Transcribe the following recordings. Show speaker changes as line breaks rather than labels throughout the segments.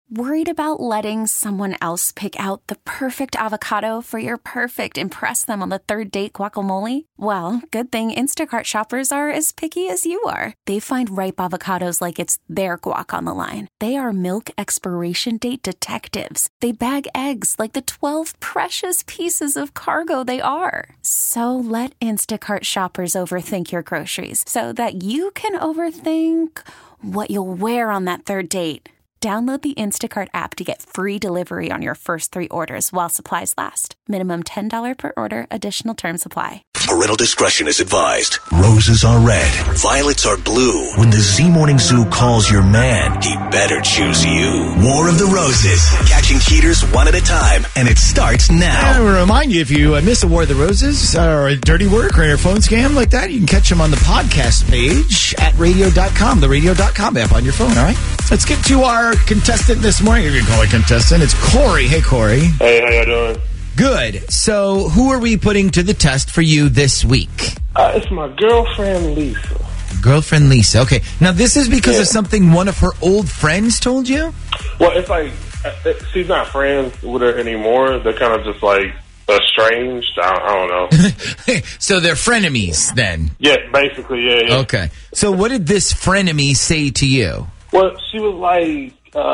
Worried about letting someone else pick out the perfect avocado for your perfect impress them on the third date guacamole? Well, good thing Instacart shoppers are as picky as you are. They find ripe avocados like it's their guac on the line. They are milk expiration date detectives. They bag eggs like the 12 precious pieces of cargo they are. So let Instacart shoppers overthink your groceries so that you can overthink what you'll wear on that third date. Download the Instacart app to get free delivery on your first 3 orders while supplies last. Minimum $10 per order. Additional terms apply.
Parental discretion is advised. Roses are red. Violets are blue. When the Z Morning Zoo calls your man, he better choose you. War of the Roses. Catching cheaters one at a time. And it starts now.
I want to remind you, if you miss a War of the Roses or a dirty work or a phone scam like that, you can catch them on the podcast page at radio.com, the radio.com app on your phone, all right? Let's get to our contestant this morning. If you call it contestant, it's Corey. Hey, Corey.
Hey, how you doing?
Good. So who are we putting to the test for you this week?
It's my girlfriend, Lisa.
Girlfriend Lisa. Okay. Now, this is because of something one of her old friends told you?
Well, it's like, she's not friends with her anymore. They're kind of just like estranged. I don't know.
So they're frenemies then?
Yeah, basically, yeah.
Okay. So what did this frenemy say to you?
Well, she was like,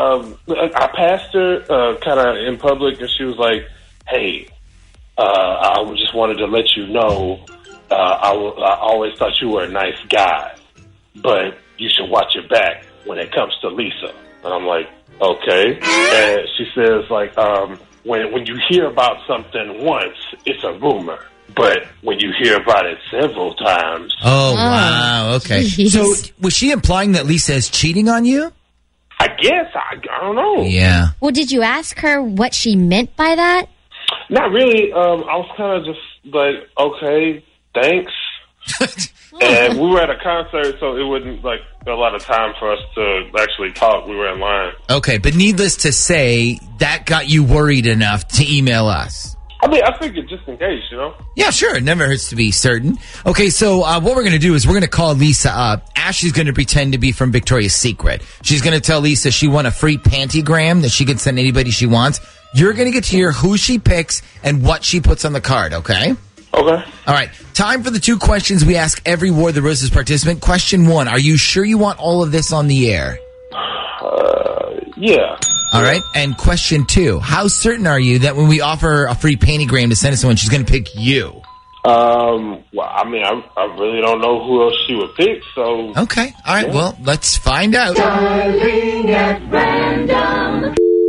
I passed her kind of in public, and she was like, hey, I just wanted to let you know I always thought you were a nice guy, but you should watch your back when it comes to Lisa. And I'm like, okay. And she says, like, when you hear about something once, it's a rumor. But when you hear about it several times...
Oh, wow. Okay.
Geez.
So was she implying that Lisa is cheating on you?
I guess. I don't know.
Yeah.
Well, did you ask her what she meant by that?
Not really. I was kind of just like, okay, thanks. And we were at a concert, so it wasn't like a lot of time for us to actually talk. We were in line.
Okay, but needless to say, that got you worried enough to email us.
I mean, I figured just in case, you know?
Yeah, sure. It never hurts to be certain. Okay, so what we're going to do is we're going to call Lisa up. Ashley's going to pretend to be from Victoria's Secret. She's going to tell Lisa she won a free pantygram that she can send anybody she wants. You're going to get to hear who she picks and what she puts on the card, okay?
Okay.
All right. Time for the 2 questions we ask every War of the Roses participant. Question 1, are you sure you want all of this on the air?
Yeah.
All right. And question 2, how certain are you that when we offer a free pantygram to send to someone, she's going to pick you?
Well, I mean, I really don't know who else she would pick, so...
Okay. All right. Yeah. Well, let's find out.
Dialing at random.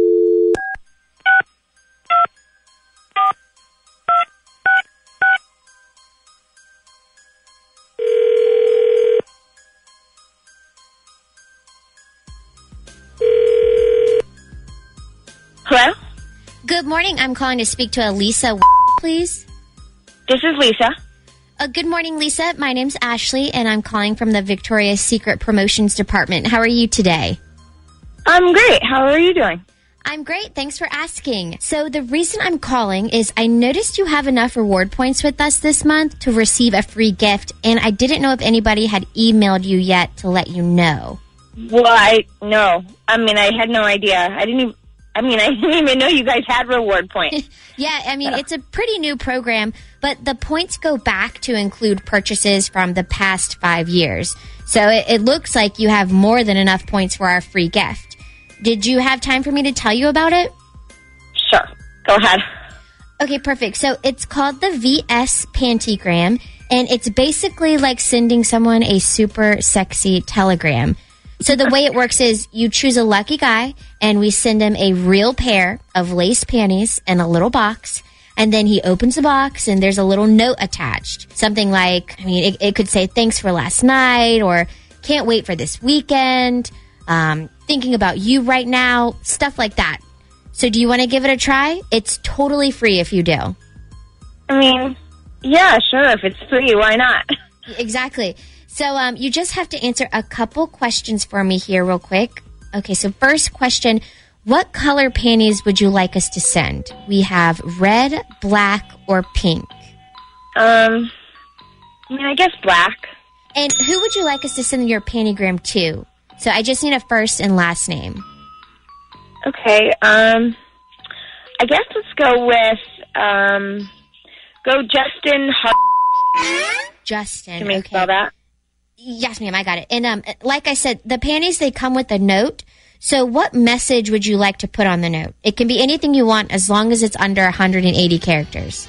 Hello?
Good morning. I'm calling to speak to Lisa, please.
This is Lisa.
Good morning, Lisa. My name's Ashley, and I'm calling from the Victoria's Secret Promotions Department. How are you today?
I'm great. How are you doing?
I'm great. Thanks for asking. So the reason I'm calling is I noticed you have enough reward points with us this month to receive a free gift, and I didn't know if anybody had emailed you yet to let you know.
Well, no. I mean, I had no idea. I didn't even know you guys had reward points.
Yeah, I mean, it's a pretty new program, but the points go back to include purchases from the past 5 years. So it looks like you have more than enough points for our free gift. Did you have time for me to tell you about it?
Sure. Go ahead.
Okay, perfect. So it's called the VS Pantygram, and it's basically like sending someone a super sexy telegram. So the way it works is you choose a lucky guy, and we send him a real pair of lace panties in a little box, and then he opens the box, and there's a little note attached. Something like, I mean, it could say, thanks for last night, or can't wait for this weekend, thinking about you right now, stuff like that. So do you want to give it a try? It's totally free if you do.
I mean, yeah, sure. If it's free, why not?
Exactly. So you just have to answer a couple questions for me here real quick. Okay, so first question, what color panties would you like us to send? We have red, black, or pink.
I guess black.
And who would you like us to send your pantygram to? So I just need a first and last name.
Okay. I guess let's go with Justin
Justin.
Can we
okay.
spell that?
Yes, ma'am, I got it. And like I said, the panties, they come with a note. So what message would you like to put on the note? It can be anything you want as long as it's under 180 characters.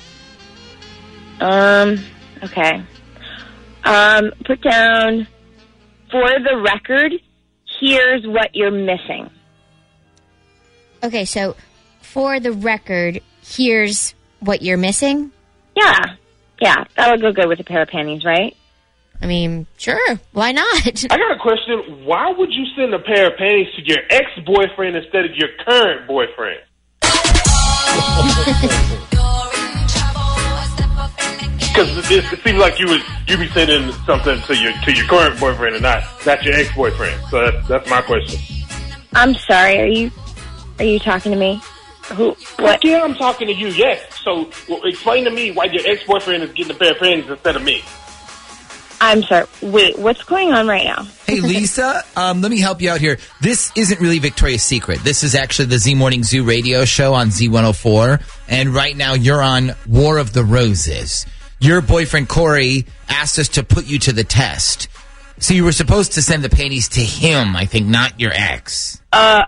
Okay. Put down, for the record, here's what you're missing.
Okay, so for the record, here's what you're missing?
Yeah, that would go good with a pair of panties, right?
I mean, sure. Why not?
I got a question. Why would you send a pair of panties to your ex-boyfriend instead of your current boyfriend? Because it seems like you be sending something to your current boyfriend and not your ex-boyfriend. So that's my question.
I'm sorry. Are you talking to me? Who? What?
Yeah, I'm talking to you. Yes. So explain to me why your ex-boyfriend is getting a pair of panties instead of me.
I'm sorry. Wait, what's going on right now?
Hey, Lisa, let me help you out here. This isn't really Victoria's Secret. This is actually the Z Morning Zoo radio show on Z104. And right now you're on War of the Roses. Your boyfriend, Corey, asked us to put you to the test. So you were supposed to send the panties to him, I think, not your ex.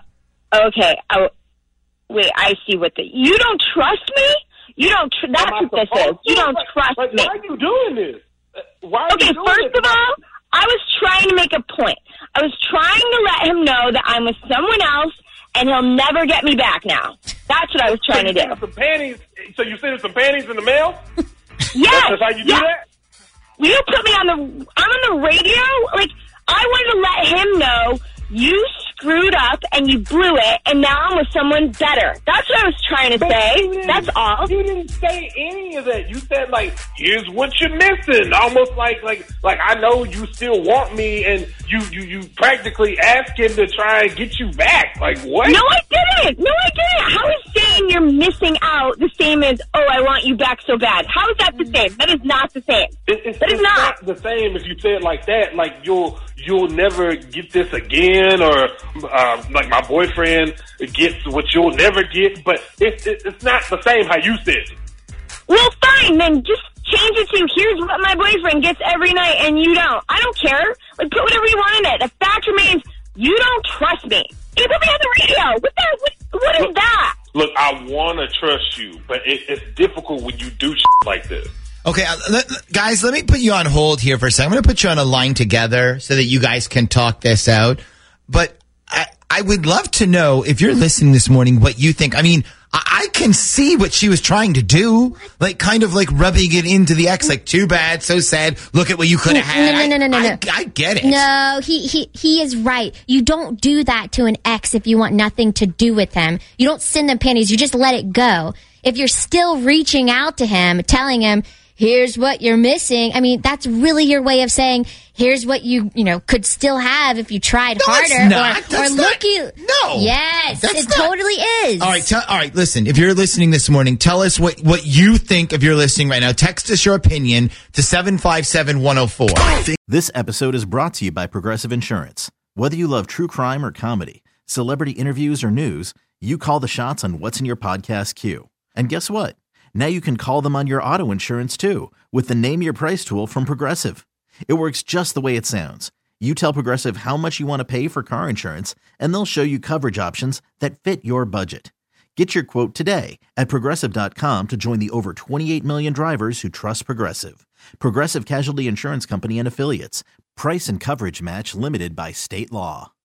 Okay. Wait, I see you don't trust me? You don't, that's what this is. You don't trust me.
Why are you doing this?
Okay, first of all, I was trying to make a point. I was trying to let him know that I'm with someone else, and he'll never get me back now. That's what I was trying to do.
So you sent some panties in the mail?
Yes.
That's how you do that?
Will you put me I'm on the radio? Like, I wanted to let him know you screwed up and you blew it, and now I'm with someone better. That's what I was trying to say. That's all.
You didn't say any of that. You said, like, here's what you're missing. Almost like I know you still want me, and you practically asked him to try and get you back. Like, what?
No, I didn't. How is saying you're missing out the same as, oh, I want you back so bad? How is that the same? That is not the same.
It's not the same if you say it like that. Like, you'll never get this again, or like my boyfriend gets what you'll never get. But it's not the same how you said it.
Well, fine, then just change it to here's what my boyfriend gets every night and you don't. I don't care. Like, put whatever you want in it. The fact remains, you don't trust me. You put me on the radio. What is that?
Look, I want to trust you, but it's difficult when you do shit like this.
Okay, guys, let me put you on hold here for a second. I'm going to put you on a line together so that you guys can talk this out. But I would love to know, if you're listening this morning, what you think. I mean, I can see what she was trying to do, like kind of like rubbing it into the ex, like, too bad, so sad, look at what you could have had.
No.
I get it.
No, he is right. You don't do that to an ex if you want nothing to do with them. You don't send them panties. You just let it go. If you're still reaching out to him, telling him, here's what you're missing. I mean, that's really your way of saying, here's what you could still have if you tried harder.
No.
Yes, it totally is.
All right, listen, if you're listening this morning, tell us what you think if you're listening right now. Text us your opinion to 757-104.
This episode is brought to you by Progressive Insurance. Whether you love true crime or comedy, celebrity interviews or news, you call the shots on what's in your podcast queue. And guess what? Now you can call them on your auto insurance too with the Name Your Price tool from Progressive. It works just the way it sounds. You tell Progressive how much you want to pay for car insurance, and they'll show you coverage options that fit your budget. Get your quote today at Progressive.com to join the over 28 million drivers who trust Progressive. Progressive Casualty Insurance Company and Affiliates. Price and coverage match limited by state law.